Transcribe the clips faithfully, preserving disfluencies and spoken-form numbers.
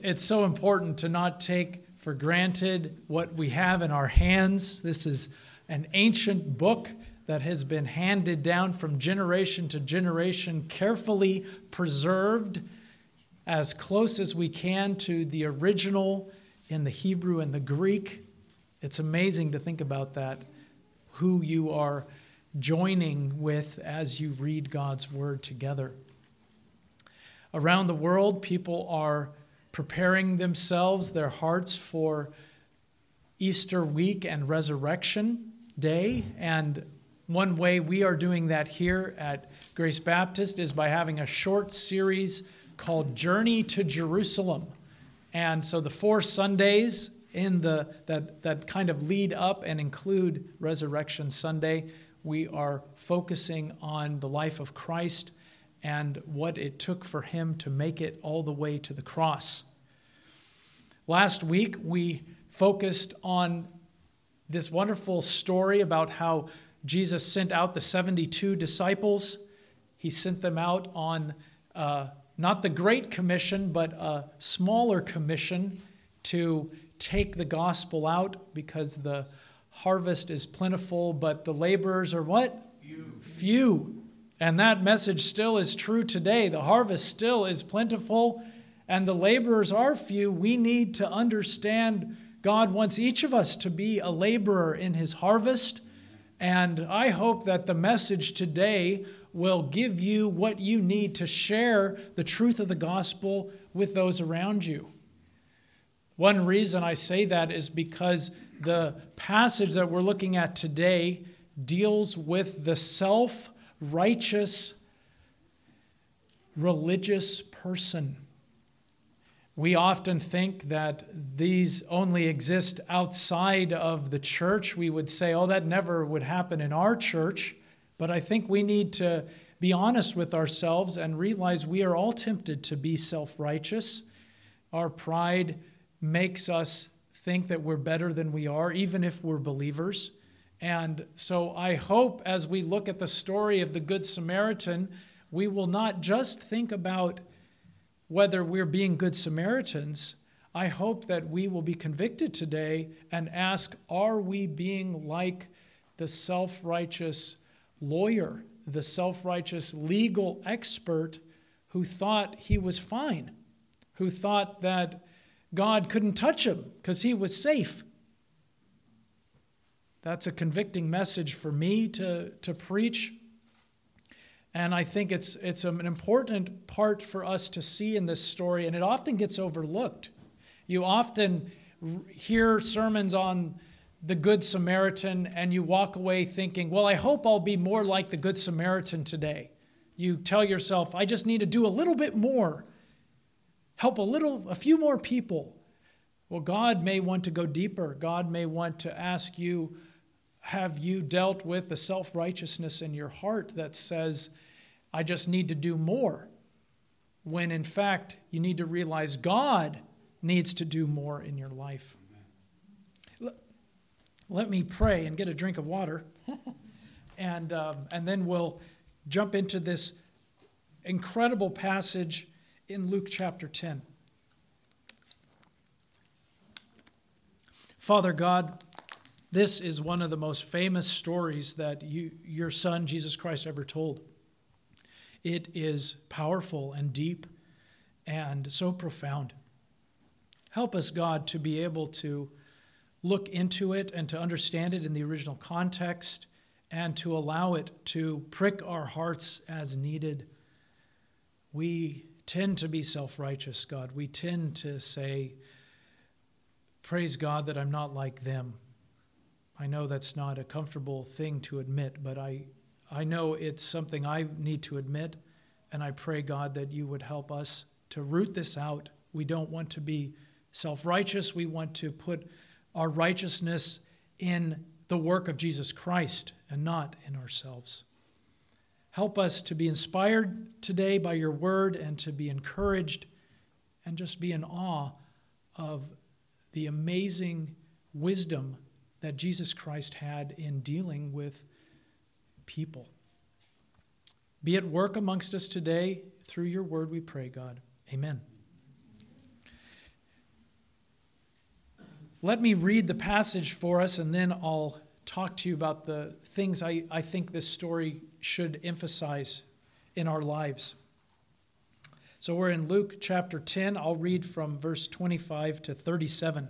It's so important to not take for granted what we have in our hands. This is an ancient book that has been handed down from generation to generation, carefully preserved as close as we can to the original in the Hebrew and the Greek. It's amazing to think about that, who you are joining with as you read God's Word together. Around the world, people are preparing themselves, their hearts for Easter week and Resurrection Day. And one way we are doing that here at Grace Baptist is by having a short series called Journey to Jerusalem. And so the four Sundays in the that, that kind of lead up and include Resurrection Sunday, we are focusing on the life of Christ and what it took for him to make it all the way to the cross. Last week, we focused on this wonderful story about how Jesus sent out the seventy-two disciples. He sent them out on uh, not the Great Commission, but a smaller commission to take the gospel out because the harvest is plentiful, but the laborers are what? Few. Few. And that message still is true today. The harvest still is plentiful, and the laborers are few. We need to understand God wants each of us to be a laborer in his harvest. And I hope that the message today will give you what you need to share the truth of the gospel with those around you. One reason I say that is because the passage that we're looking at today deals with the self-righteous religious person. We often think that these only exist outside of the church. We would say, oh, that never would happen in our church. But I think we need to be honest with ourselves and realize we are all tempted to be self-righteous. Our pride makes us think that we're better than we are, even if we're believers. And so I hope as we look at the story of the Good Samaritan, we will not just think about whether we're being good Samaritans. I hope that we will be convicted today and ask, are we being like the self-righteous lawyer, the self-righteous legal expert who thought he was fine, who thought that God couldn't touch him because he was safe? That's a convicting message for me to, to preach. And I think it's it's an important part for us to see in this story, and it often gets overlooked. You often hear sermons on the Good Samaritan, and you walk away thinking, well, I hope I'll be more like the Good Samaritan today. You tell yourself, I just need to do a little bit more, help a little, a few more people. Well, God may want to go deeper. God may want to ask you, have you dealt with the self-righteousness in your heart that says, I just need to do more, when in fact you need to realize God needs to do more in your life. Let, let me pray and get a drink of water, and um, and then we'll jump into this incredible passage in Luke chapter ten. Father God, this is one of the most famous stories that you, your Son, Jesus Christ, ever told. It is powerful and deep and so profound. Help us, God, to be able to look into it and to understand it in the original context and to allow it to prick our hearts as needed. We tend to be self-righteous, God. We tend to say, praise God that I'm not like them. I know that's not a comfortable thing to admit, but I, I know it's something I need to admit, and I pray, God, that you would help us to root this out. We don't want to be self-righteous. We want to put our righteousness in the work of Jesus Christ and not in ourselves. Help us to be inspired today by your word and to be encouraged and just be in awe of the amazing wisdom that Jesus Christ had in dealing with people. Be at work amongst us today through your word, we pray, God. Amen. Let me read the passage for us, and then I'll talk to you about the things I, I think this story should emphasize in our lives. So we're in Luke chapter ten. I'll read from verse twenty-five to thirty-seven.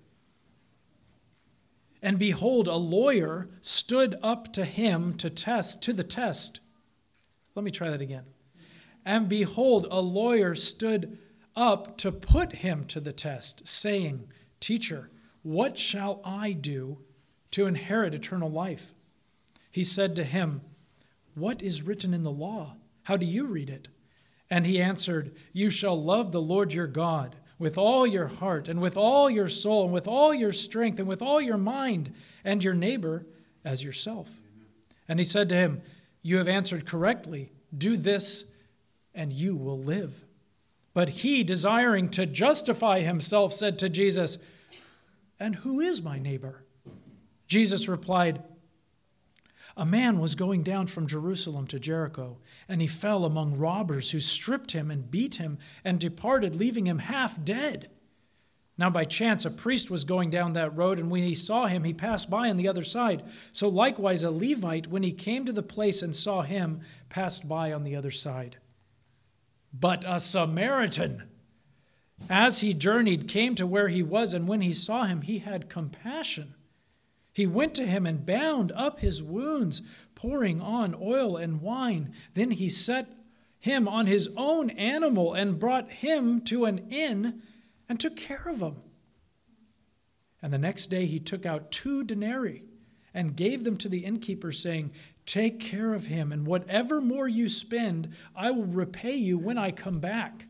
And behold, a lawyer stood up to him to test, to the test. Let me try that again. And behold, a lawyer stood up to put him to the test, saying, Teacher, what shall I do to inherit eternal life? He said to him, What is written in the law? How do you read it? And he answered, You shall love the Lord your God with all your heart and with all your soul and with all your strength and with all your mind, and your neighbor as yourself. Amen. And he said to him, You have answered correctly. Do this, and you will live. But he, desiring to justify himself, said to Jesus, And who is my neighbor? Jesus replied, A man was going down from Jerusalem to Jericho, and he fell among robbers who stripped him and beat him and departed, leaving him half dead. Now by chance a priest was going down that road, and when he saw him, he passed by on the other side. So likewise a Levite, when he came to the place and saw him, passed by on the other side. But a Samaritan, as he journeyed, came to where he was, and when he saw him, he had compassion. He went to him and bound up his wounds, pouring on oil and wine. Then he set him on his own animal and brought him to an inn and took care of him. And the next day he took out two denarii and gave them to the innkeeper, saying, Take care of him, and whatever more you spend, I will repay you when I come back.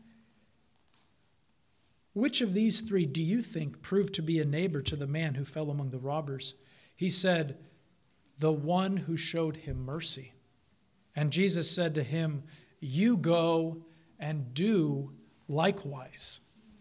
Which of these three do you think proved to be a neighbor to the man who fell among the robbers? He said, The one who showed him mercy. And Jesus said to him, You go and do likewise.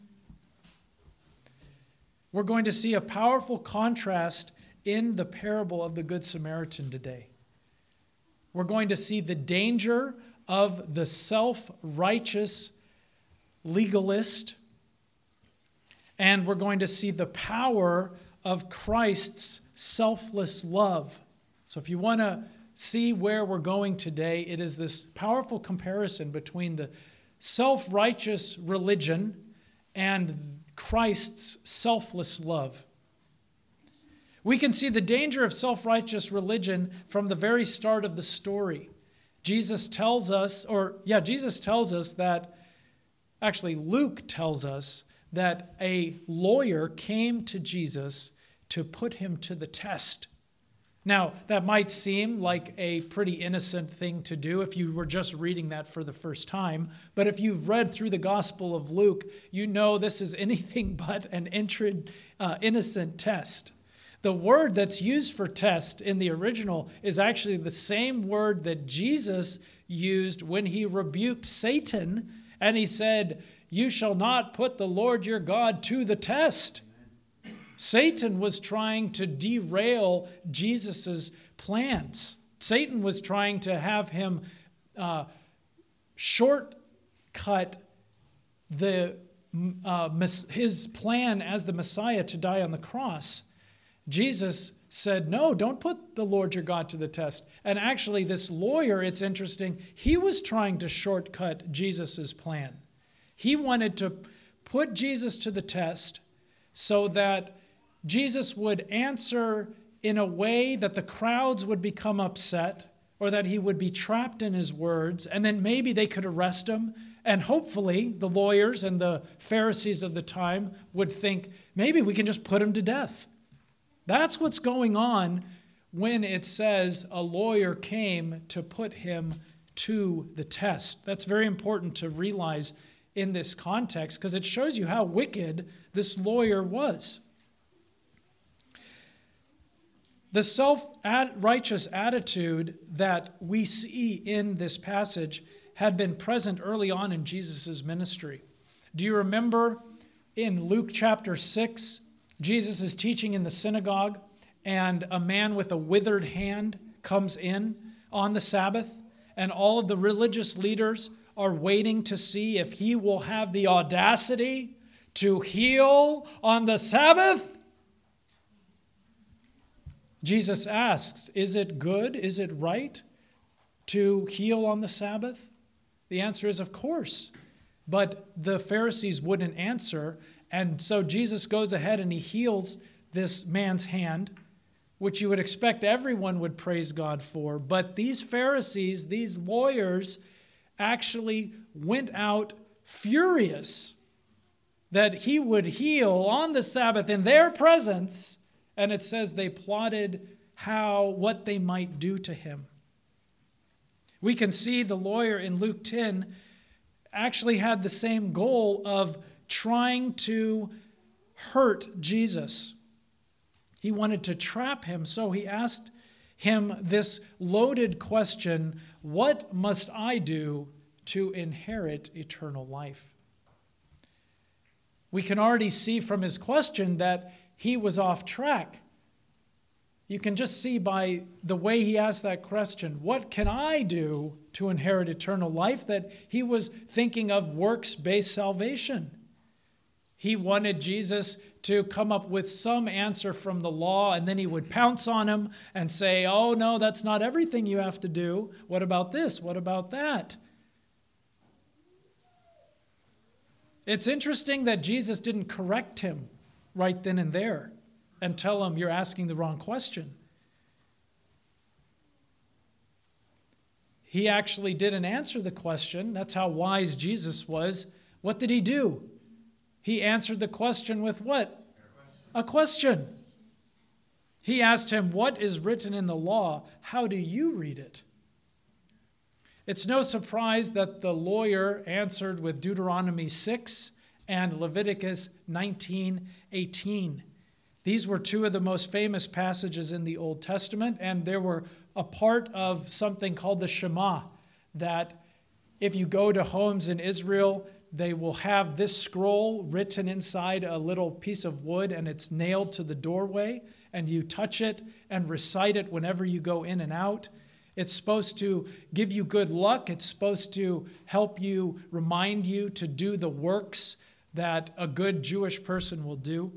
We're going to see a powerful contrast in the parable of the Good Samaritan today. We're going to see the danger of the self-righteous legalist, and we're going to see the power of Christ's selfless love. So if you want to see where we're going today, it is this powerful comparison between the self-righteous religion and Christ's selfless love. We can see the danger of self-righteous religion from the very start of the story. Jesus tells us, or yeah, Jesus tells us that, actually Luke tells us that a lawyer came to Jesus to put him to the test. Now, that might seem like a pretty innocent thing to do if you were just reading that for the first time. But if you've read through the Gospel of Luke, you know this is anything but an intri- uh, innocent test. The word that's used for test in the original is actually the same word that Jesus used when he rebuked Satan, and he said, You shall not put the Lord your God to the test. Satan was trying to derail Jesus' plans. Satan was trying to have him uh, shortcut the uh, his plan as the Messiah to die on the cross. Jesus said, no, don't put the Lord your God to the test. And actually, this lawyer, it's interesting, he was trying to shortcut Jesus' plan. He wanted to put Jesus to the test so that Jesus would answer in a way that the crowds would become upset, or that he would be trapped in his words, and then maybe they could arrest him. And hopefully the lawyers and the Pharisees of the time would think, maybe we can just put him to death. That's what's going on when it says a lawyer came to put him to the test. That's very important to realize in this context, because it shows you how wicked this lawyer was. The self-righteous attitude that we see in this passage had been present early on in Jesus' ministry. Do you remember in Luke chapter six, Jesus is teaching in the synagogue, and a man with a withered hand comes in on the Sabbath, and all of the religious leaders are waiting to see if he will have the audacity to heal on the Sabbath? Jesus asks, is it good, is it right to heal on the Sabbath? The answer is, of course. But the Pharisees wouldn't answer, and so Jesus goes ahead and he heals this man's hand, which you would expect everyone would praise God for. But these Pharisees, these lawyers, actually went out furious that he would heal on the Sabbath in their presence, and it says they plotted how, what they might do to him. We can see the lawyer in Luke ten actually had the same goal of trying to hurt Jesus. He wanted to trap him, so he asked him this loaded question, what must I do to inherit eternal life? We can already see from his question that he was off track. You can just see by the way he asked that question, what can I do to inherit eternal life, that he was thinking of works-based salvation. He wanted Jesus to come up with some answer from the law, and then he would pounce on him and say, oh, no, that's not everything you have to do. What about this? What about that? It's interesting that Jesus didn't correct him right then and there and tell him, you're asking the wrong question. He actually didn't answer the question. That's how wise Jesus was. What did he do? He answered the question with what? A question. He asked him, what is written in the law? How do you read it? It's no surprise that the lawyer answered with Deuteronomy six and Leviticus nineteen eighteen. These were two of the most famous passages in the Old Testament, and they were a part of something called the Shema, that if you go to homes in Israel, they will have this scroll written inside a little piece of wood, and it's nailed to the doorway, and you touch it and recite it whenever you go in and out. It's supposed to give you good luck. It's supposed to help you, remind you to do the works that a good Jewish person will do.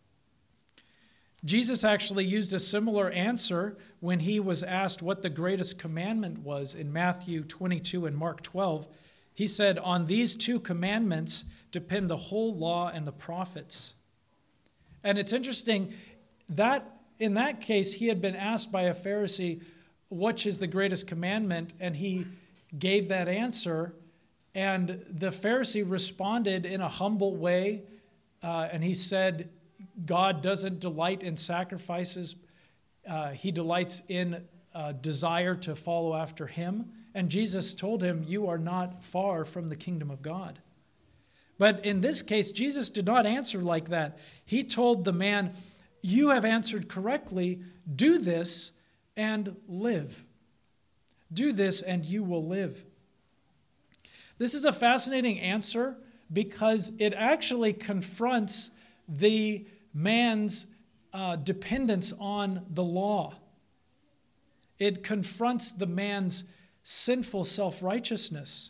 Jesus actually used a similar answer when he was asked what the greatest commandment was in Matthew twenty-two and Mark twelve. He said, on these two commandments depend the whole law and the prophets. And it's interesting that in that case, he had been asked by a Pharisee, which is the greatest commandment? And he gave that answer. And the Pharisee responded in a humble way. Uh, and he said, God doesn't delight in sacrifices. Uh, he delights in a desire to follow after him. And Jesus told him, you are not far from the kingdom of God. But in this case, Jesus did not answer like that. He told the man, you have answered correctly. Do this and live. Do this and you will live. This is a fascinating answer because it actually confronts the man's uh, dependence on the law. It confronts the man's sinful self-righteousness.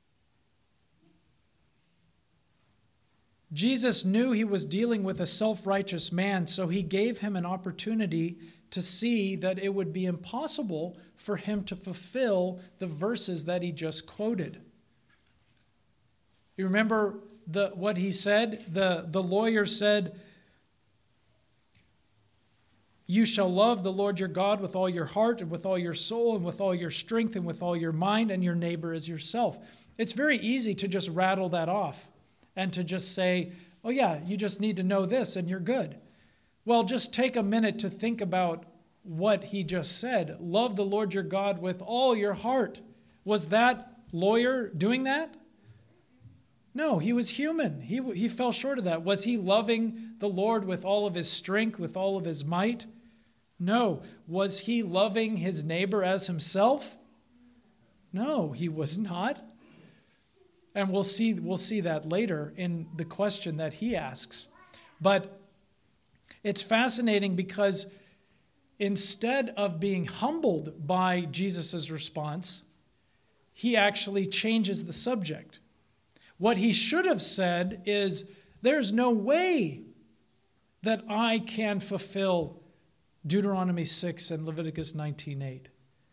Jesus knew he was dealing with a self-righteous man, so he gave him an opportunity to see that it would be impossible for him to fulfill the verses that he just quoted. You remember the, what he said? The, the lawyer said, you shall love the Lord your God with all your heart and with all your soul and with all your strength and with all your mind, and your neighbor as yourself. It's very easy to just rattle that off and to just say, oh yeah, you just need to know this and you're good. Well, just take a minute to think about what he just said. Love the Lord your God with all your heart. Was that lawyer doing that? No, he was human. He, he fell short of that. Was he loving the Lord with all of his strength, with all of his might? No. Was he loving his neighbor as himself? No, he was not. And we'll see, we'll see that later in the question that he asks. But it's fascinating because instead of being humbled by Jesus' response, he actually changes the subject. What he should have said is, there's no way that I can fulfill Deuteronomy six and Leviticus nineteen eight.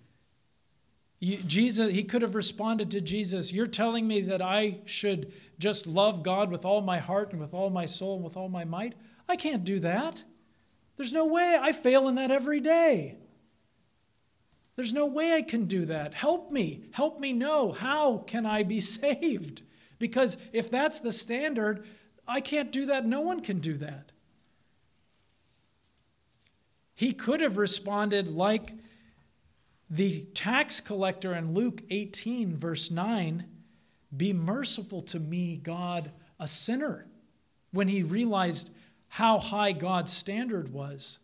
Jesus, he could have responded to Jesus, you're telling me that I should just love God with all my heart and with all my soul and with all my might? I can't do that. There's no way. I fail in that every day. There's no way I can do that. Help me. Help me know. How can I be saved? Because if that's the standard, I can't do that. No one can do that. He could have responded like the tax collector in Luke eighteen, verse nine, be merciful to me, God, a sinner, when he realized how high God's standard was.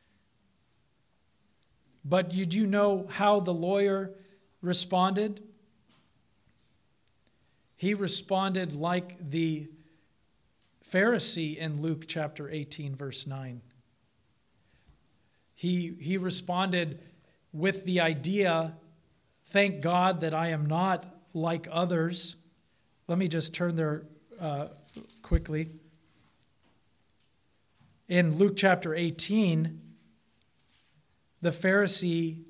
But you do know how the lawyer responded? He responded like the Pharisee in Luke chapter eighteen, verse nine. He, he responded with the idea, thank God that I am not like others. Let me just turn there uh, quickly. In Luke chapter eighteen, the Pharisee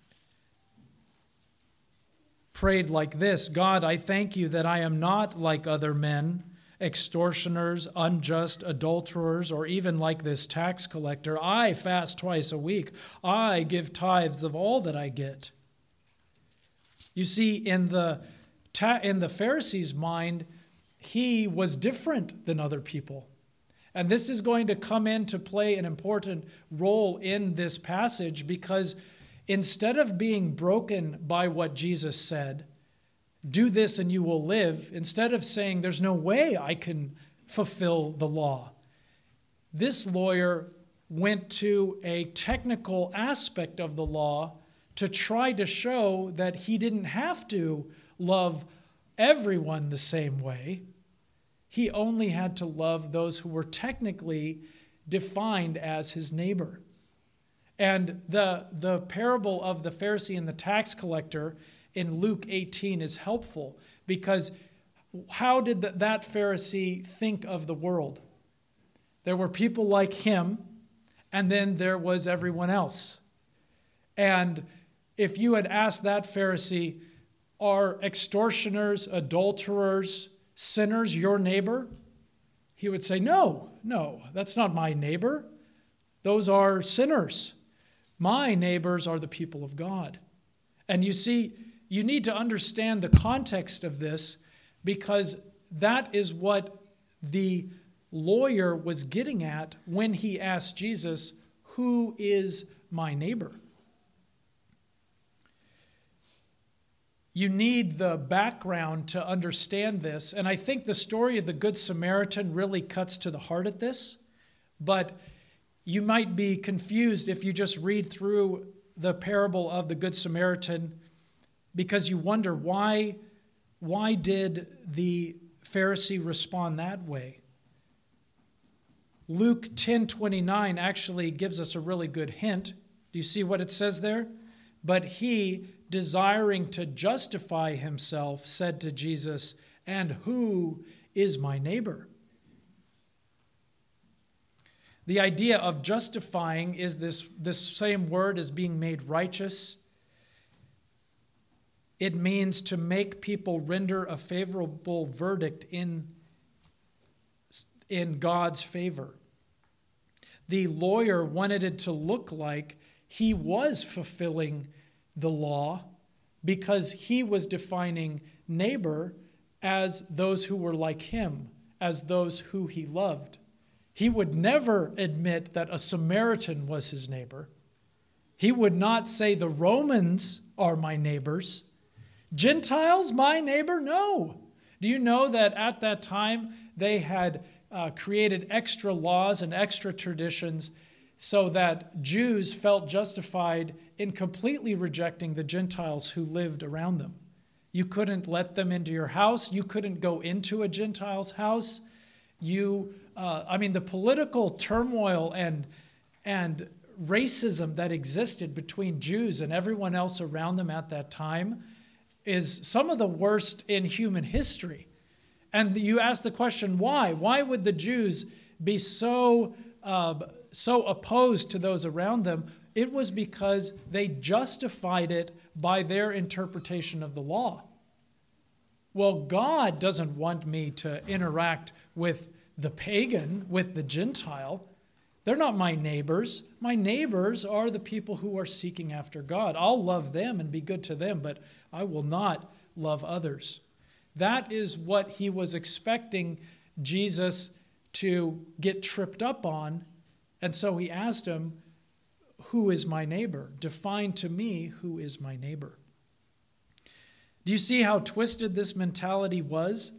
prayed like this, God, I thank you that I am not like other men, extortioners, unjust, adulterers, or even like this tax collector. I fast twice a week. I give tithes of all that I get. You see, in the, ta- in the Pharisee's mind, he was different than other people. And this is going to come in to play an important role in this passage because instead of being broken by what Jesus said, do this and you will live, instead of saying there's no way I can fulfill the law, this lawyer went to a technical aspect of the law to try to show that he didn't have to love everyone the same way. He only had to love those who were technically defined as his neighbor. And the, the parable of the Pharisee and the tax collector in Luke eighteen is helpful because how did that Pharisee think of the world? There were people like him, and then there was everyone else. And if you had asked that Pharisee, are extortioners, adulterers, sinners your neighbor? He would say, no, no, that's not my neighbor. Those are sinners. My neighbors are the people of God. And you see, you need to understand the context of this because that is what the lawyer was getting at when he asked Jesus, who is my neighbor? You need the background to understand this. And I think the story of the Good Samaritan really cuts to the heart of this. But you might be confused if you just read through the parable of the Good Samaritan because you wonder why, why did the Pharisee respond that way? Luke ten twenty-nine actually gives us a really good hint. Do you see what it says there? But he, desiring to justify himself, said to Jesus, and who is my neighbor? The idea of justifying is this, this same word as being made righteous. It means to make people render a favorable verdict in, in God's favor. The lawyer wanted it to look like he was fulfilling the law because he was defining neighbor as those who were like him, as those who he loved. He would never admit that a Samaritan was his neighbor. He would not say the Romans are my neighbors. Gentiles, my neighbor? No. Do you know that at that time they had uh, created extra laws and extra traditions so that Jews felt justified in completely rejecting the Gentiles who lived around them? You couldn't let them into your house. You couldn't go into a Gentile's house. You, uh, I mean, the political turmoil and, and racism that existed between Jews and everyone else around them at that time is some of the worst in human history. And you ask the question, why? Why would the Jews be so uh, so opposed to those around them, it was because they justified it by their interpretation of the law. Well, God doesn't want me to interact with the pagan, with the Gentile. They're not my neighbors. My neighbors are the people who are seeking after God. I'll love them and be good to them, but I will not love others. That is what he was expecting Jesus to get tripped up on. And so he asked him, who is my neighbor? Define to me who is my neighbor. Do you see how twisted this mentality was?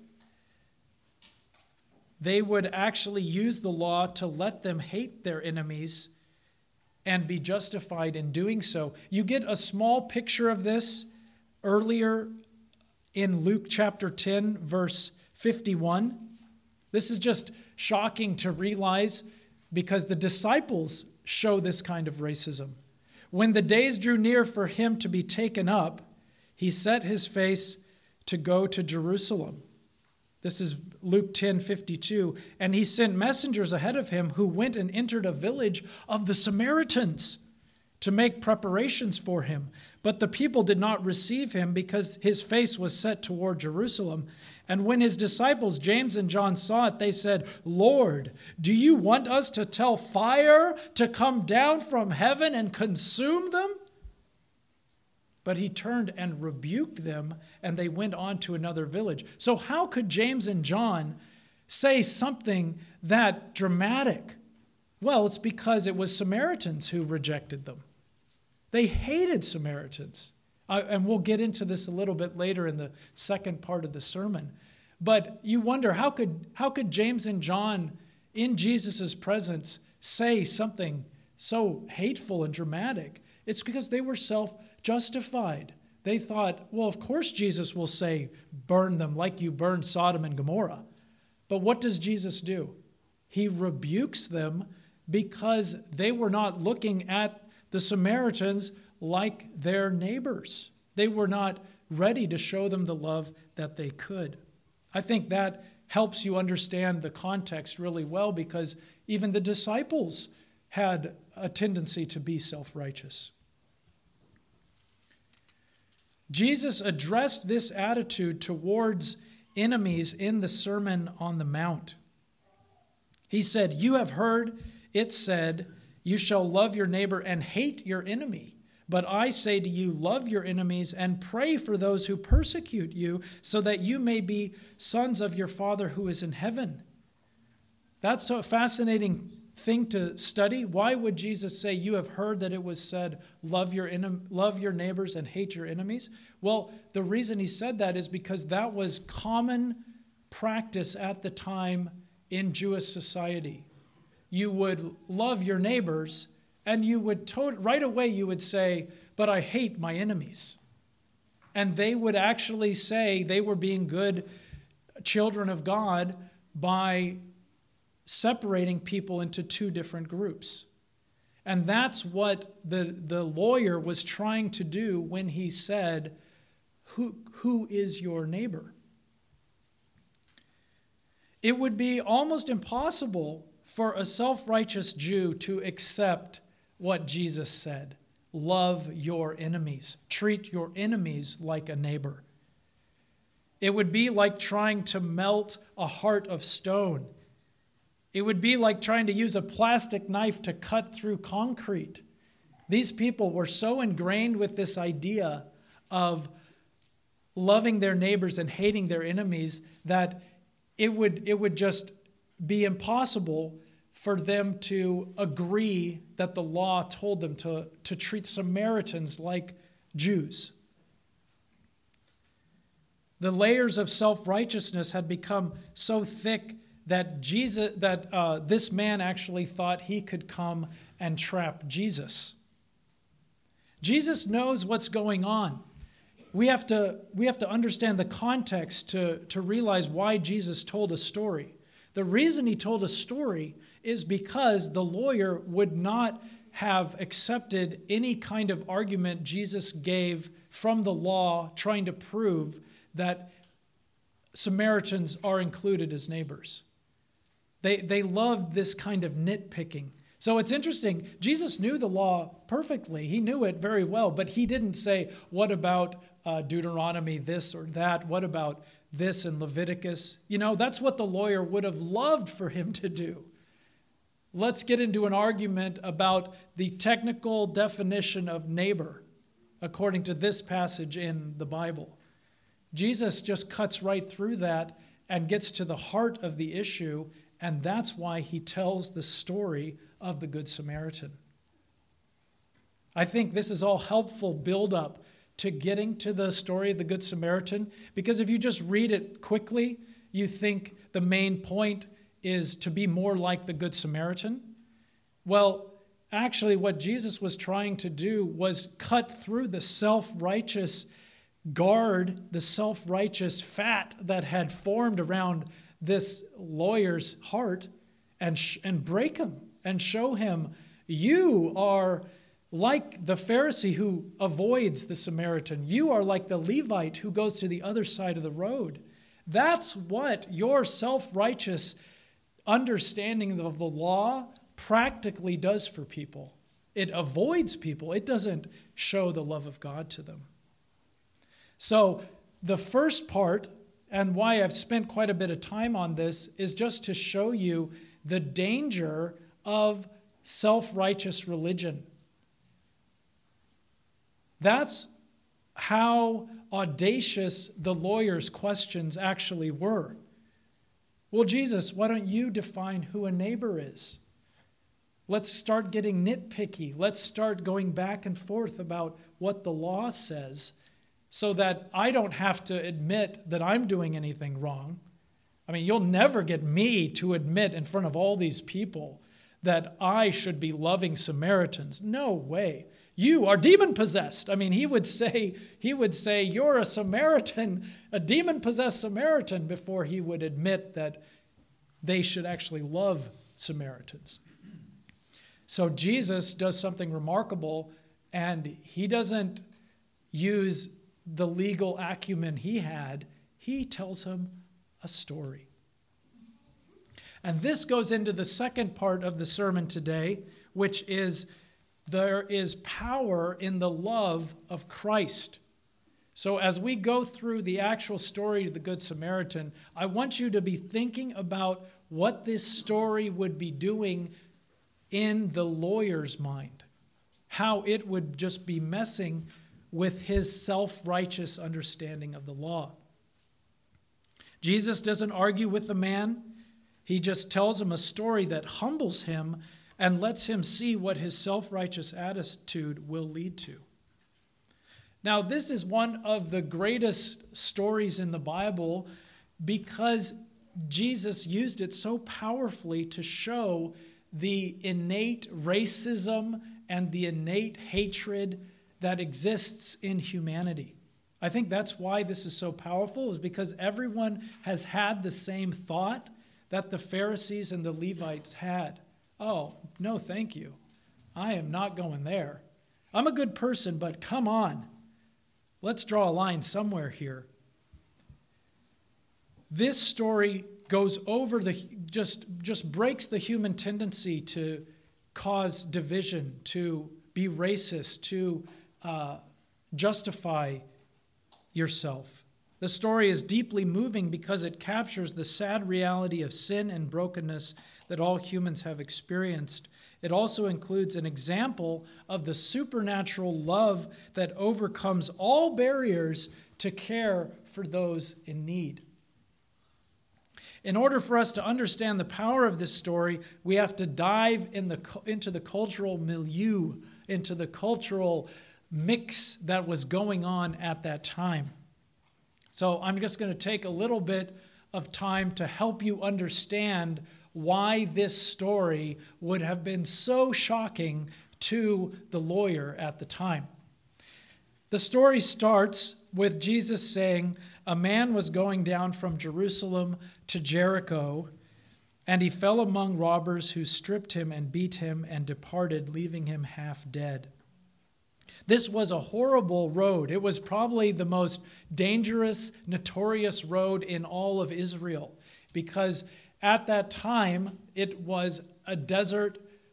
They would actually use the law to let them hate their enemies and be justified in doing so. You get a small picture of this earlier in Luke chapter ten, verse fifty-one. This is just shocking to realize because the disciples show this kind of racism. When the days drew near for him to be taken up, he set his face to go to Jerusalem. This is Luke ten fifty-two. And he sent messengers ahead of him who went and entered a village of the Samaritans to make preparations for him. But the people did not receive him because his face was set toward Jerusalem. And when his disciples, James and John, saw it, they said, Lord, do you want us to tell fire to come down from heaven and consume them? But he turned and rebuked them, and they went on to another village. So how could James and John say something that dramatic? Well, it's because it was Samaritans who rejected them. They hated Samaritans. Uh, and we'll get into this a little bit later in the second part of the sermon. But you wonder, how could, how could James and John, in Jesus' presence, say something so hateful and dramatic? It's because they were self-justified. They thought, well, of course Jesus will say, burn them like you burned Sodom and Gomorrah. But what does Jesus do? He rebukes them because they were not looking at the Samaritans like their neighbors. They were not ready to show them the love that they could. I think that helps you understand the context really well because even the disciples had a tendency to be self-righteous. Jesus addressed this attitude towards enemies in the Sermon on the Mount. He said, you have heard it said, you shall love your neighbor and hate your enemy. But I say to you, love your enemies and pray for those who persecute you, so that you may be sons of your Father who is in heaven. That's a fascinating thing to study. Why would Jesus say, you have heard that it was said, love your enem- love your neighbors and hate your enemies? Well, the reason he said that is because that was common practice at the time in Jewish society. You would love your neighbors, and you would, to- right away you would say, but I hate my enemies. And they would actually say they were being good children of God by separating people into two different groups. And that's what the, the lawyer was trying to do when he said, who, who is your neighbor? It would be almost impossible for a self-righteous Jew to accept what Jesus said. Love your enemies. Treat your enemies like a neighbor. It would be like trying to melt a heart of stone. It would be like trying to use a plastic knife to cut through concrete. These people were so ingrained with this idea of loving their neighbors and hating their enemies that it would, it would just be impossible for them to agree that the law told them to, to treat Samaritans like Jews. The layers of self-righteousness had become so thick that Jesus, that uh, this man actually thought he could come and trap Jesus. Jesus knows what's going on. We have to, we have to understand the context to, to realize why Jesus told a story. The reason he told a story is because the lawyer would not have accepted any kind of argument Jesus gave from the law trying to prove that Samaritans are included as neighbors. They, they loved this kind of nitpicking. So it's interesting. Jesus knew the law perfectly. He knew it very well, but he didn't say, what about uh, Deuteronomy this or that? What about this in Leviticus? You know, that's what the lawyer would have loved for him to do. Let's get into an argument about the technical definition of neighbor according to this passage in the Bible. Jesus just cuts right through that and gets to the heart of the issue, and that's why he tells the story of the Good Samaritan. I think this is all helpful build-up to getting to the story of the Good Samaritan, because if you just read it quickly, you think the main point is to be more like the Good Samaritan. Well, actually what Jesus was trying to do was cut through the self-righteous guard, the self-righteous fat that had formed around this lawyer's heart, and, sh- and break him and show him, you are like the Pharisee who avoids the Samaritan. You are like the Levite who goes to the other side of the road. That's what your self-righteous understanding of the law practically does for people. It avoids people. It doesn't show the love of God to them. So the first part, and why I've spent quite a bit of time on this, is just to show you the danger of self-righteous religion. That's how audacious the lawyer's questions actually were. Well, Jesus, why don't you define who a neighbor is? Let's start getting nitpicky. Let's start going back and forth about what the law says so that I don't have to admit that I'm doing anything wrong. I mean, you'll never get me to admit in front of all these people that I should be loving Samaritans. No way. You are demon-possessed. I mean, he would say, he would say, you're a Samaritan, a demon-possessed Samaritan, before he would admit that they should actually love Samaritans. So Jesus does something remarkable, and he doesn't use the legal acumen he had. He tells him a story. And this goes into the second part of the sermon today, which is there is power in the love of Christ. So as we go through the actual story of the Good Samaritan, I want you to be thinking about what this story would be doing in the lawyer's mind, how it would just be messing with his self-righteous understanding of the law. Jesus doesn't argue with the man. He just tells him a story that humbles him and lets him see what his self-righteous attitude will lead to. Now, this is one of the greatest stories in the Bible because Jesus used it so powerfully to show the innate racism and the innate hatred that exists in humanity. I think that's why this is so powerful, is because everyone has had the same thought that the Pharisees and the Levites had. Oh, no, thank you. I am not going there. I'm a good person, but come on. Let's draw a line somewhere here. This story goes over the, just, just breaks the human tendency to cause division, to be racist, to uh, justify yourself. The story is deeply moving because it captures the sad reality of sin and brokenness that all humans have experienced. It also includes an example of the supernatural love that overcomes all barriers to care for those in need. In order for us to understand the power of this story, we have to dive in the, into the cultural milieu, into the cultural mix that was going on at that time. So I'm just going to take a little bit of time to help you understand why this story would have been so shocking to the lawyer at the time. The story starts with Jesus saying, a man was going down from Jerusalem to Jericho, and he fell among robbers who stripped him and beat him and departed, leaving him half dead. This was a horrible road. It was probably the most dangerous, notorious road in all of Israel, because at that time it was a desert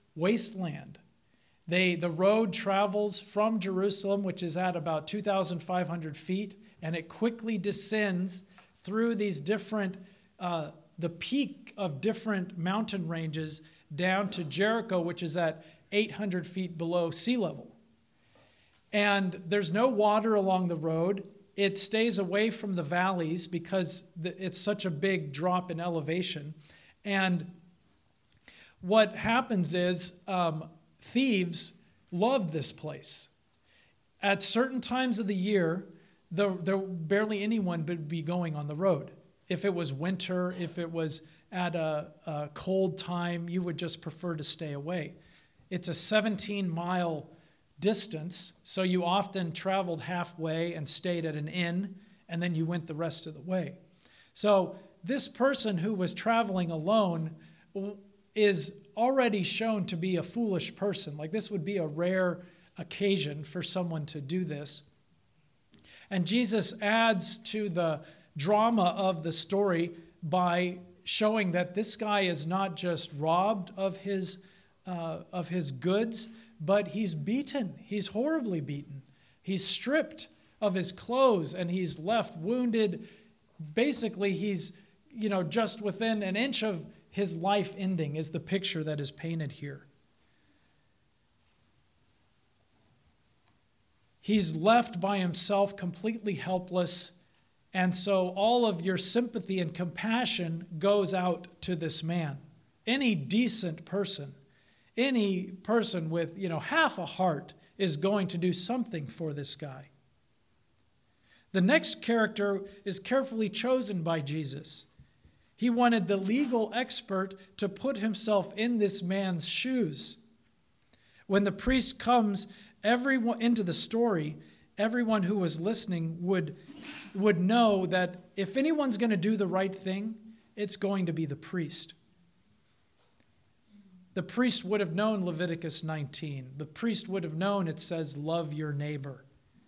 wasteland. They, the road travels from Jerusalem, which is at about two thousand five hundred feet, and it quickly descends through these different, uh, the peak of different mountain ranges down to Jericho, which is at eight hundred feet below sea level. And there's no water along the road. It stays away from the valleys because it's such a big drop in elevation. And what happens is um, thieves loved this place. At certain times of the year, the, there barely anyone would be going on the road. If it was winter, if it was at a, a cold time, you would just prefer to stay away. It's a seventeen-mile distance, so you often traveled halfway and stayed at an inn, and then you went the rest of the way. So this person who was traveling alone is already shown to be a foolish person. Like, this would be a rare occasion for someone to do this. And Jesus adds to the drama of the story by showing that this guy is not just robbed of his uh, of his goods, but he's beaten. He's horribly beaten. He's stripped of his clothes and he's left wounded. Basically, he's, you know, just within an inch of his life ending is the picture that is painted here. He's left by himself, completely helpless, and so all of your sympathy and compassion goes out to this man. Any decent person, any person with, you know, half a heart is going to do something for this guy. The next character is carefully chosen by Jesus. He wanted the legal expert to put himself in this man's shoes. When the priest comes everyone into the story, everyone who was listening would, would know that if anyone's going to do the right thing, it's going to be the priest. The priest would have known Leviticus nineteen. The priest would have known it says, love your neighbor.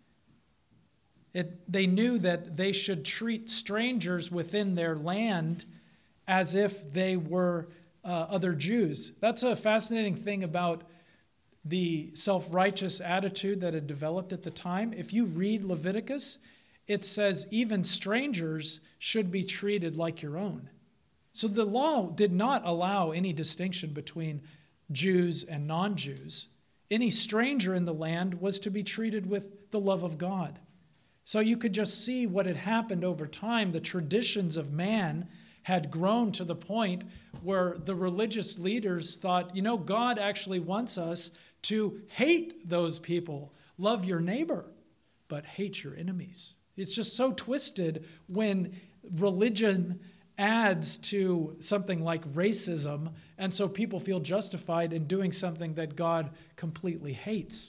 It, they knew that they should treat strangers within their land as if they were uh, other Jews. That's a fascinating thing about the self-righteous attitude that had developed at the time. If you read Leviticus, it says even strangers should be treated like your own. So the law did not allow any distinction between Jews and non-Jews. Any stranger in the land was to be treated with the love of God. So you could just see what had happened over time. The traditions of man had grown to the point where the religious leaders thought, you know, God actually wants us to hate those people. Love your neighbor, but hate your enemies. It's just so twisted when religion adds to something like racism, and so people feel justified in doing something that God completely hates.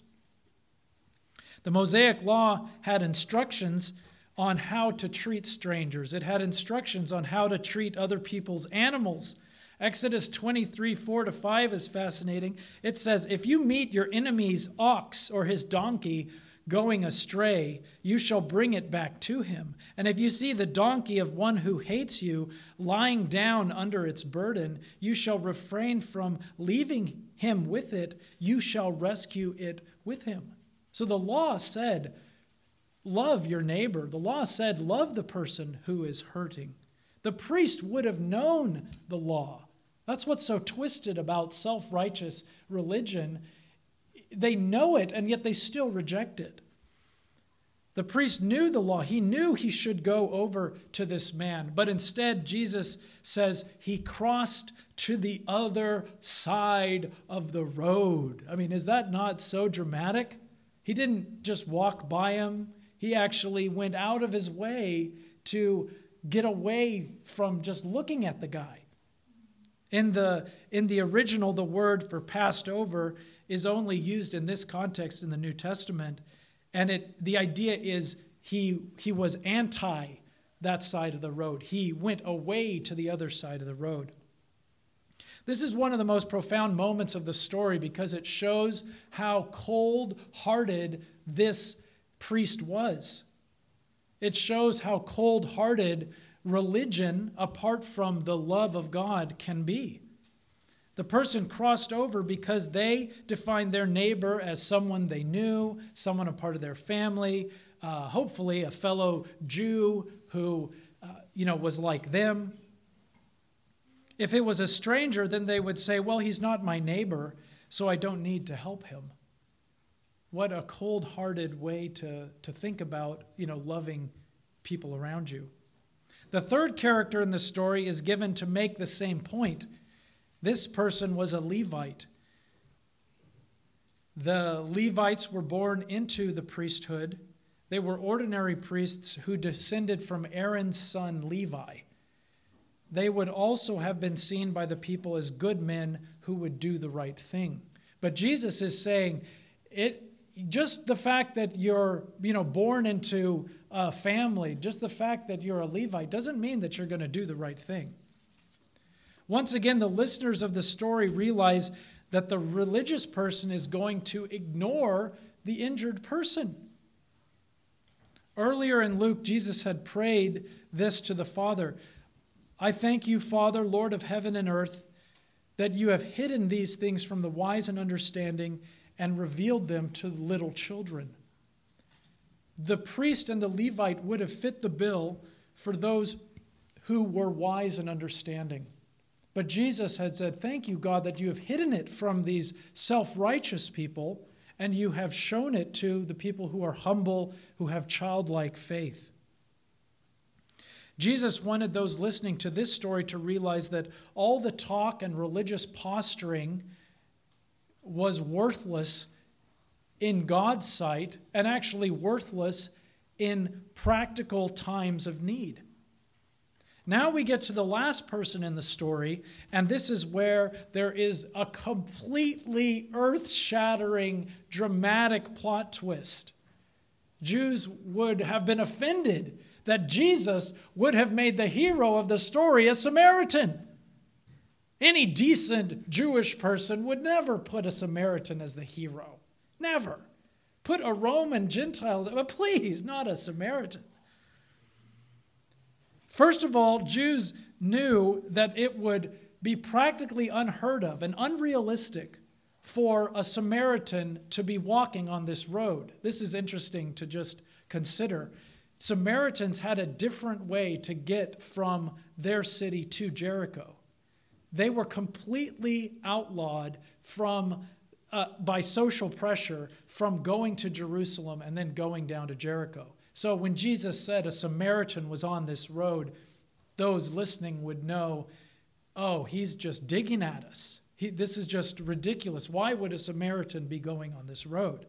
The Mosaic Law had instructions on how to treat strangers. It had instructions on how to treat other people's animals. Exodus twenty-three, four to five is fascinating. It says, if you meet your enemy's ox or his donkey going astray, you shall bring it back to him. And if you see the donkey of one who hates you lying down under its burden, you shall refrain from leaving him with it. You shall rescue it with him. So the law said, love your neighbor. The law said, love the person who is hurting. The priest would have known the law. That's what's so twisted about self-righteous religion. They know it, and yet they still reject it. The priest knew the law. He knew he should go over to this man. But instead, Jesus says he crossed to the other side of the road. I mean, is that not so dramatic? He didn't just walk by him. He actually went out of his way to get away from just looking at the guy. In the, in the original, the word for passed over is only used in this context in the New Testament. And it the idea is he, he was anti that side of the road. He went away to the other side of the road. This is one of the most profound moments of the story because it shows how cold-hearted this priest was. It shows how cold-hearted religion, apart from the love of God, can be. The person crossed over because they defined their neighbor as someone they knew, someone a part of their family, uh, hopefully a fellow Jew who uh, you know, was like them. If it was a stranger, then they would say, well, he's not my neighbor, so I don't need to help him. What a cold-hearted way to, to think about, you know, loving people around you. The third character in the story is given to make the same point. This person was a Levite. The Levites were born into the priesthood. They were ordinary priests who descended from Aaron's son Levi. They would also have been seen by the people as good men who would do the right thing. But Jesus is saying, it just the fact that you're, you know, born into a family, just the fact that you're a Levite doesn't mean that you're going to do the right thing. Once again, the listeners of the story realize that the religious person is going to ignore the injured person. Earlier in Luke, Jesus had prayed this to the Father. I thank you, Father, Lord of heaven and earth, that you have hidden these things from the wise and understanding and revealed them to little children. The priest and the Levite would have fit the bill for those who were wise and understanding. But Jesus had said, thank you, God, that you have hidden it from these self-righteous people, and you have shown it to the people who are humble, who have childlike faith. Jesus wanted those listening to this story to realize that all the talk and religious posturing was worthless in God's sight and actually worthless in practical times of need. Now we get to the last person in the story, and this is where there is a completely earth-shattering, dramatic plot twist. Jews would have been offended that Jesus would have made the hero of the story a Samaritan. Any decent Jewish person would never put a Samaritan as the hero. Never. Put a Roman Gentile, but please, not a Samaritan. First of all, Jews knew that it would be practically unheard of and unrealistic for a Samaritan to be walking on this road. This is interesting to just consider. Samaritans had a different way to get from their city to Jericho. They were completely outlawed from uh, by social pressure from going to Jerusalem and then going down to Jericho. So when Jesus said a Samaritan was on this road, those listening would know, oh, he's just digging at us. He, this is just ridiculous. Why would a Samaritan be going on this road?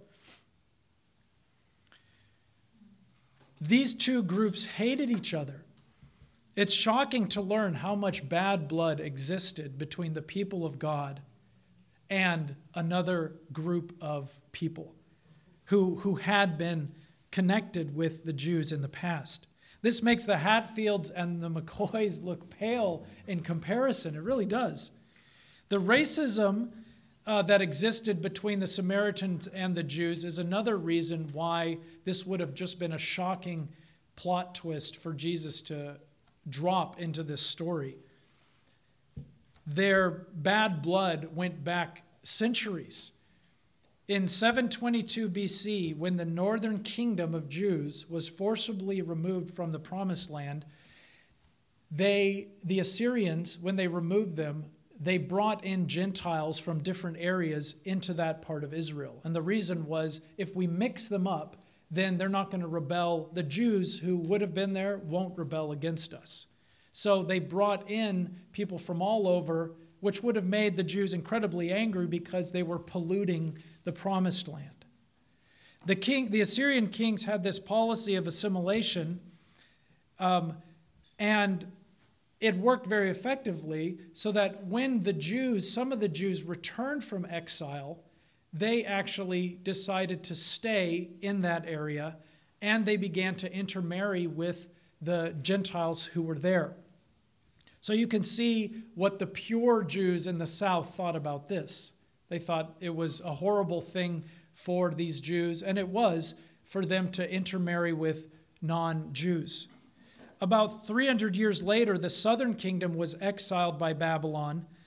These two groups hated each other. It's shocking to learn how much bad blood existed between the people of God and another group of people who, who had been connected with the Jews in the past. This makes the Hatfields and the McCoys look pale in comparison. It really does. The racism uh, that existed between the Samaritans and the Jews is another reason why this would have just been a shocking plot twist for Jesus to drop into this story. Their bad blood went back centuries. In seven twenty-two B C, when the northern kingdom of Jews was forcibly removed from the promised land, they, the Assyrians, when they removed them, they brought in Gentiles from different areas into that part of Israel. And the reason was, if we mix them up, then they're not going to rebel. The Jews who would have been there won't rebel against us. So they brought in people from all over, which would have made the Jews incredibly angry because they were polluting the promised land. The king, the Assyrian kings had this policy of assimilation, um, and it worked very effectively so that when the Jews, some of the Jews returned from exile, they actually decided to stay in that area, and they began to intermarry with the Gentiles who were there. So you can see what the pure Jews in the south thought about this. They thought it was a horrible thing for these Jews, and it was for them to intermarry with non-Jews. About three hundred years later, the southern kingdom was exiled by Babylon.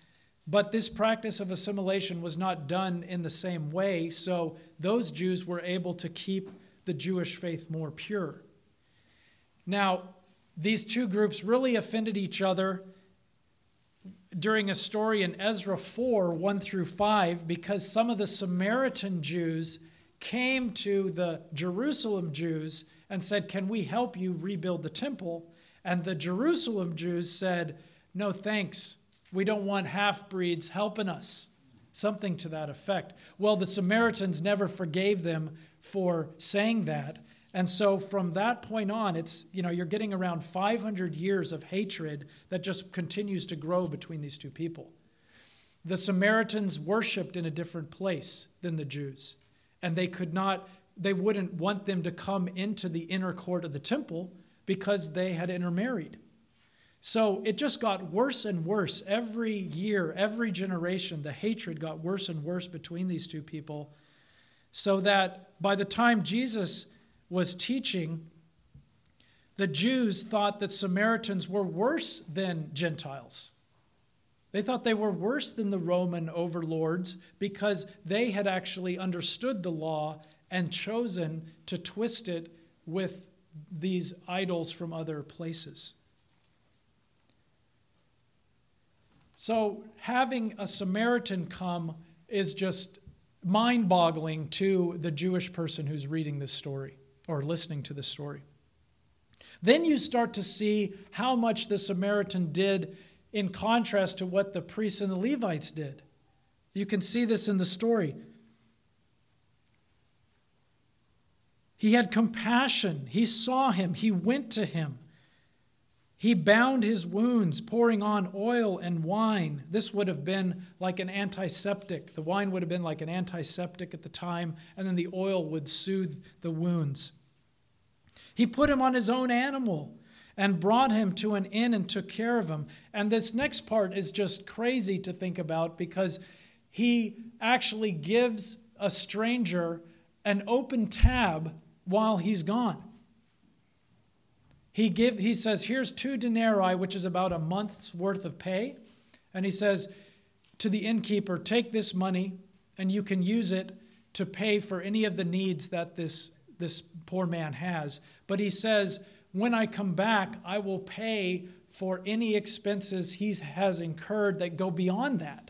But this practice of assimilation was not done in the same way, so those Jews were able to keep the Jewish faith more pure. Now, these two groups really offended each other during a story in Ezra four, one through five, because some of the Samaritan Jews came to the Jerusalem Jews and said, "Can we help you rebuild the temple?" And the Jerusalem Jews said, "No, thanks. We don't want half-breeds helping us." Something to that effect. Well, the Samaritans never forgave them for saying that. And so from that point on, it's, you know, you're getting around five hundred years of hatred that just continues to grow between these two people. The Samaritans worshiped in a different place than the Jews. And they could not, they wouldn't want them to come into the inner court of the temple because they had intermarried. So it just got worse and worse every year, every generation. The hatred got worse and worse between these two people, so that by the time Jesus was teaching, the Jews thought that Samaritans were worse than Gentiles. They thought they were worse than the Roman overlords because they had actually understood the law and chosen to twist it with these idols from other places. So having a Samaritan come is just mind-boggling to the Jewish person who's reading this story or listening to this story. Then you start to see how much the Samaritan did in contrast to what the priests and the Levites did. You can see this in the story. He had compassion. He saw him. He went to him. He bound his wounds, pouring on oil and wine. This would have been like an antiseptic. The wine would have been like an antiseptic at the time, and then the oil would soothe the wounds. He put him on his own animal and brought him to an inn and took care of him. And this next part is just crazy to think about because he actually gives a stranger an open tab while he's gone. He give, he says, here's two denarii, which is about a month's worth of pay. And he says to the innkeeper, take this money and you can use it to pay for any of the needs that this, this poor man has. But he says, when I come back, I will pay for any expenses he has incurred that go beyond that.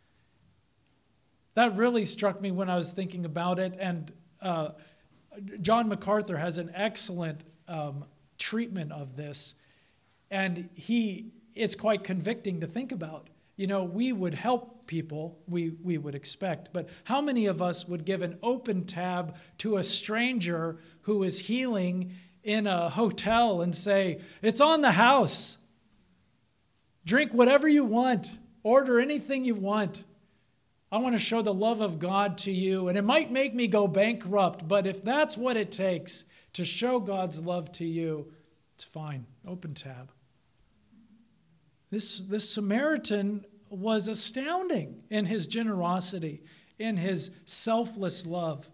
That really struck me when I was thinking about it. And uh, John MacArthur has an excellent um, treatment of this, and he it's quite convicting to think about. You know, we would help people, we we would expect, but how many of us would give an open tab to a stranger who is healing in a hotel and say, it's on the house, drink whatever you want, order anything you want, I want to show the love of God to you, and it might make me go bankrupt, but if that's what it takes to show God's love to you, it's fine. Open tab. This, this Samaritan was astounding in his generosity, in his selfless love.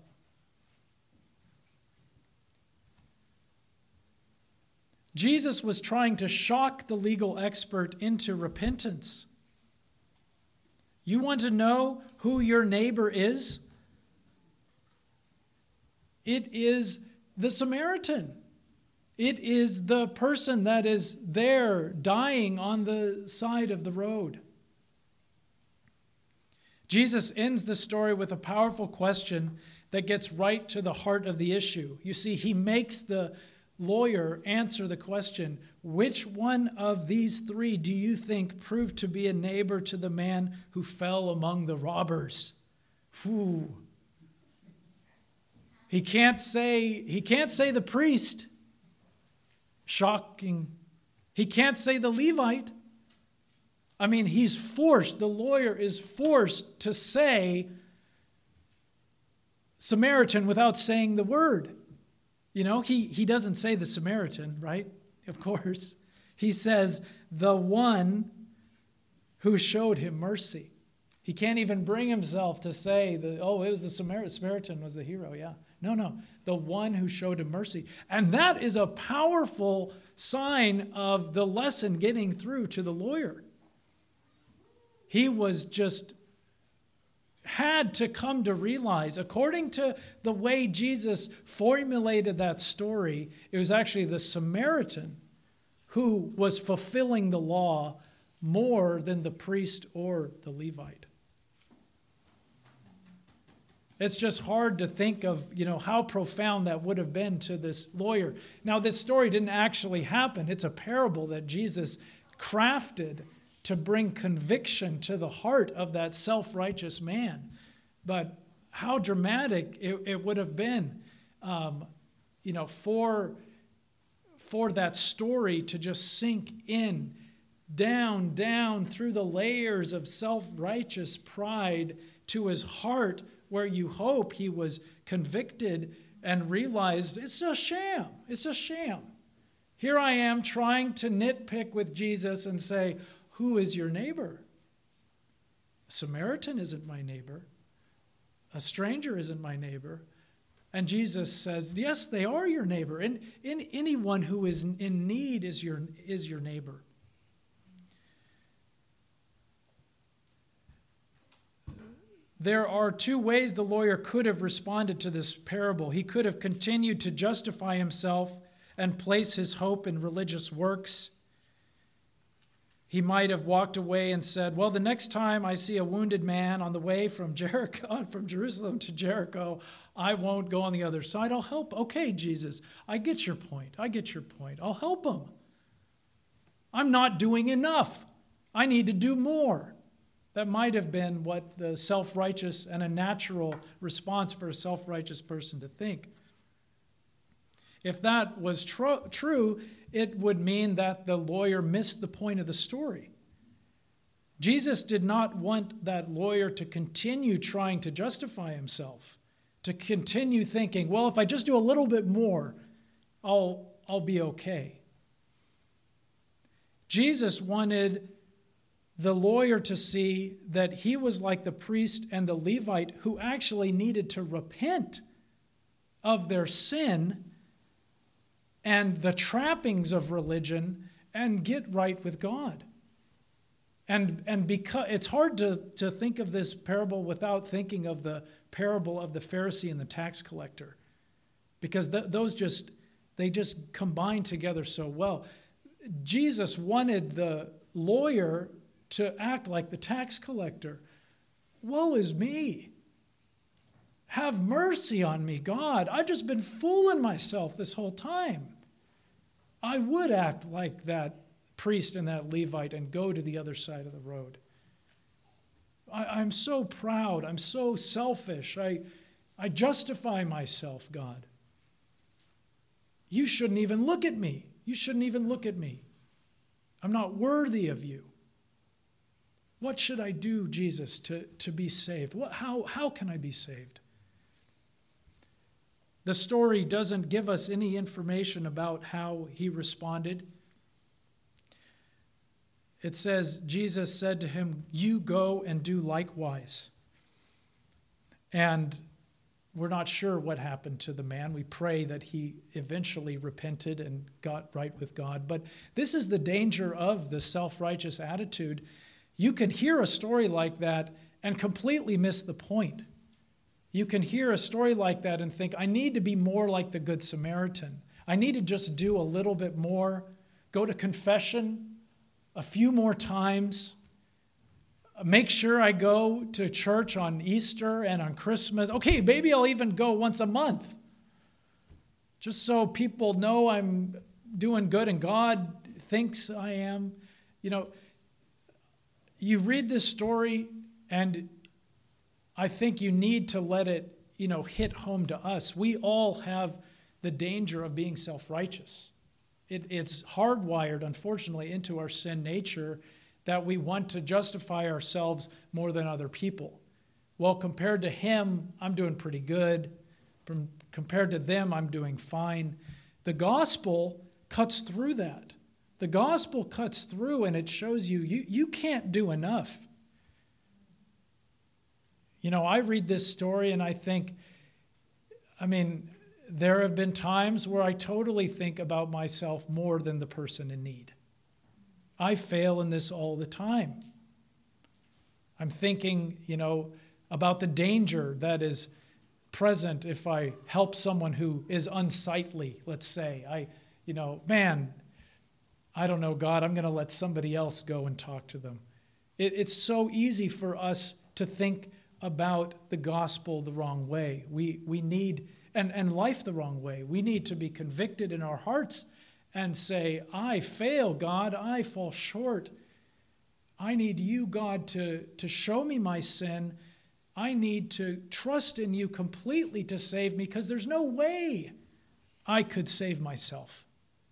Jesus was trying to shock the legal expert into repentance. You want to know who your neighbor is? It is the Samaritan. It is the person that is there dying on the side of the road. Jesus ends the story with a powerful question that gets right to the heart of the issue. You see, he makes the lawyer answer the question, which one of these three do you think proved to be a neighbor to the man who fell among the robbers? Whew. He can't say, he can't say the priest. Shocking. He can't say the Levite. I mean, he's forced, the lawyer is forced to say Samaritan without saying the word. You know, he, he doesn't say the Samaritan, right? Of course. He says the one who showed him mercy. He can't even bring himself to say, the, oh, it was the Samaritan. Samaritan was the hero, yeah. No, no, the one who showed him mercy. And that is a powerful sign of the lesson getting through to the lawyer. He was just had to come to realize, according to the way Jesus formulated that story, it was actually the Samaritan who was fulfilling the law more than the priest or the Levite. It's just hard to think of, you know, how profound that would have been to this lawyer. Now, this story didn't actually happen. It's a parable that Jesus crafted to bring conviction to the heart of that self-righteous man. But how dramatic it, it would have been, um, you know, for, for that story to just sink in, down, down through the layers of self-righteous pride to his heart, where you hope he was convicted and realized it's a sham. It's a sham. Here I am trying to nitpick with Jesus and say, who is your neighbor? A Samaritan isn't my neighbor. A stranger isn't my neighbor. And Jesus says, yes, they are your neighbor. And in, anyone who is in need is your, is your neighbor. There are two ways the lawyer could have responded to this parable. He could have continued to justify himself and place his hope in religious works. He might have walked away and said, well, the next time I see a wounded man on the way from Jericho, from Jerusalem to Jericho, I won't go on the other side. I'll help. Okay, Jesus, I get your point. I get your point. I'll help him. I'm not doing enough. I need to do more. That might have been what the self-righteous and a natural response for a self-righteous person to think. If that was tr- true, it would mean that the lawyer missed the point of the story. Jesus did not want that lawyer to continue trying to justify himself, to continue thinking, well, if I just do a little bit more, I'll, I'll be okay. Jesus wanted the lawyer to see that he was like the priest and the Levite who actually needed to repent of their sin and the trappings of religion and get right with God. And, and because it's hard to, to think of this parable without thinking of the parable of the Pharisee and the tax collector, because th- those just, they just combine together so well. Jesus wanted the lawyer to act like the tax collector. Woe is me. Have mercy on me, God. I've just been fooling myself this whole time. I would act like that priest and that Levite and go to the other side of the road. I, I'm so proud. I'm so selfish. I, I justify myself, God. You shouldn't even look at me. You shouldn't even look at me. I'm not worthy of you. What should I do, Jesus, to, to be saved? What, how, how can I be saved? The story doesn't give us any information about how he responded. It says, Jesus said to him, you go and do likewise. And we're not sure what happened to the man. We pray that he eventually repented and got right with God. But this is the danger of the self-righteous attitude. You can hear a story like that and completely miss the point. You can hear a story like that and think, I need to be more like the Good Samaritan. I need to just do a little bit more, go to confession a few more times, make sure I go to church on Easter and on Christmas. Okay, maybe I'll even go once a month, just so people know I'm doing good and God thinks I am. You know, you read this story and I think you need to let it, you know, hit home to us. We all have the danger of being self-righteous. It, it's hardwired, unfortunately, into our sin nature that we want to justify ourselves more than other people. Well, compared to him, I'm doing pretty good. From, compared to them, I'm doing fine. The gospel cuts through that. The gospel cuts through and it shows you, you, you can't do enough. You know, I read this story and I think, I mean, there have been times where I totally think about myself more than the person in need. I fail in this all the time. I'm thinking, you know, about the danger that is present if I help someone who is unsightly, let's say. I, you know, man, I don't know, God, I'm going to let somebody else go and talk to them. It, it's so easy for us to think about the gospel the wrong way. We we need, and, and life the wrong way. We need to be convicted in our hearts and say, I fail, God, I fall short. I need you, God, to, to show me my sin. I need to trust in you completely to save me, because there's no way I could save myself.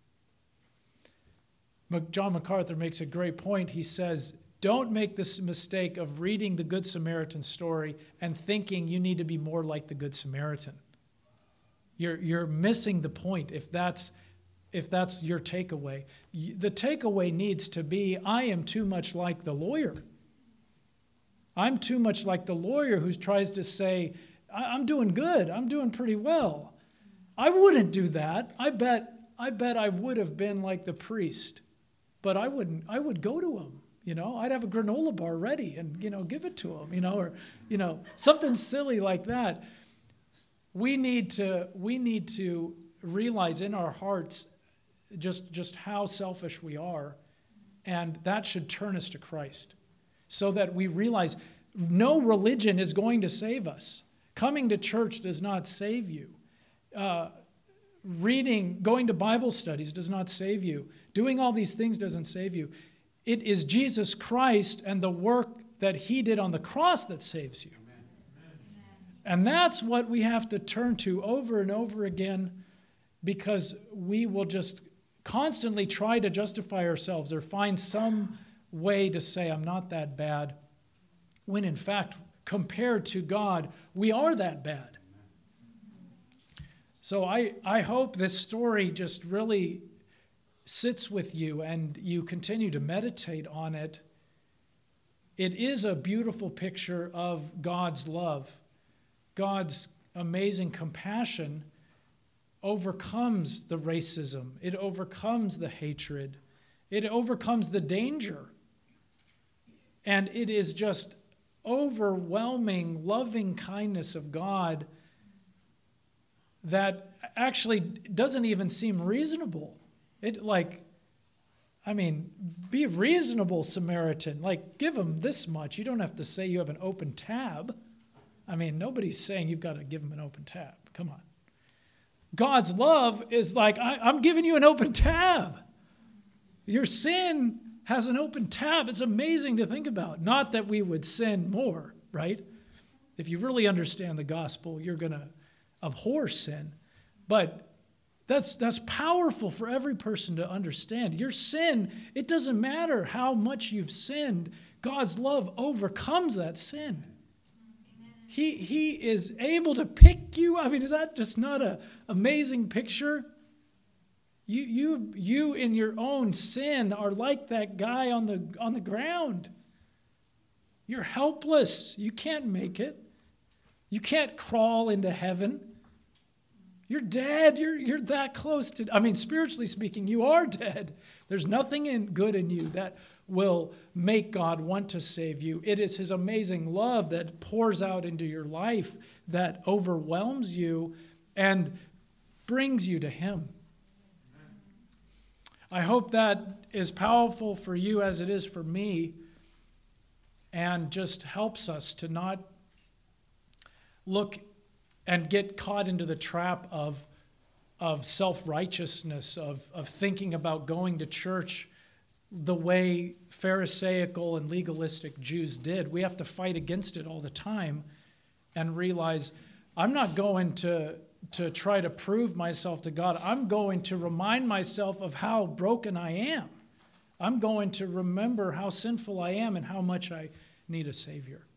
John MacArthur makes a great point. He says, don't make this mistake of reading the Good Samaritan story and thinking you need to be more like the Good Samaritan. You're, you're missing the point if that's, if that's your takeaway. The takeaway needs to be, I am too much like the lawyer. I'm too much like the lawyer who tries to say, I'm doing good, I'm doing pretty well. I wouldn't do that. I bet, I bet I would have been like the priest. But I wouldn't, I would go to him, you know, I'd have a granola bar ready and, you know, give it to him, you know, or, you know, something silly like that. We need to, we need to realize in our hearts just, just how selfish we are. And that should turn us to Christ so that we realize no religion is going to save us. Coming to church does not save you. Uh, Reading, going to Bible studies does not save you. Doing all these things doesn't save you. It is Jesus Christ and the work that he did on the cross that saves you. Amen. And that's what we have to turn to over and over again, because we will just constantly try to justify ourselves or find some way to say, I'm not that bad, when in fact, compared to God, we are that bad. So I, I hope this story just really sits with you and you continue to meditate on it. It is a beautiful picture of God's love. God's amazing compassion overcomes the racism. It overcomes the hatred. It overcomes the danger. And it is just overwhelming, loving kindness of God that actually doesn't even seem reasonable. It like, I mean, be reasonable, Samaritan. Like, give them this much. You don't have to say you have an open tab. I mean, nobody's saying you've got to give them an open tab. Come on. God's love is like, I, I'm giving you an open tab. Your sin has an open tab. It's amazing to think about. Not that we would sin more, right? If you really understand the gospel, you're going to abhor sin. But that's that's powerful for every person to understand. Your sin, it doesn't matter how much you've sinned. God's love overcomes that sin. He, he is able to pick you. I mean, is that just not an amazing picture? You, you, you in your own sin are like that guy on the, on the ground. You're helpless. You can't make it. You can't crawl into heaven. You're dead. You're, you're that close to, I mean, spiritually speaking, you are dead. There's nothing in good in you that will make God want to save you. It is his amazing love that pours out into your life that overwhelms you and brings you to him. I hope that is powerful for you as it is for me, and just helps us to not look and get caught into the trap of, of self-righteousness, of, of thinking about going to church the way Pharisaical and legalistic Jews did. We have to fight against it all the time and realize I'm not going to, to try to prove myself to God. I'm going to remind myself of how broken I am. I'm going to remember how sinful I am and how much I need a Savior.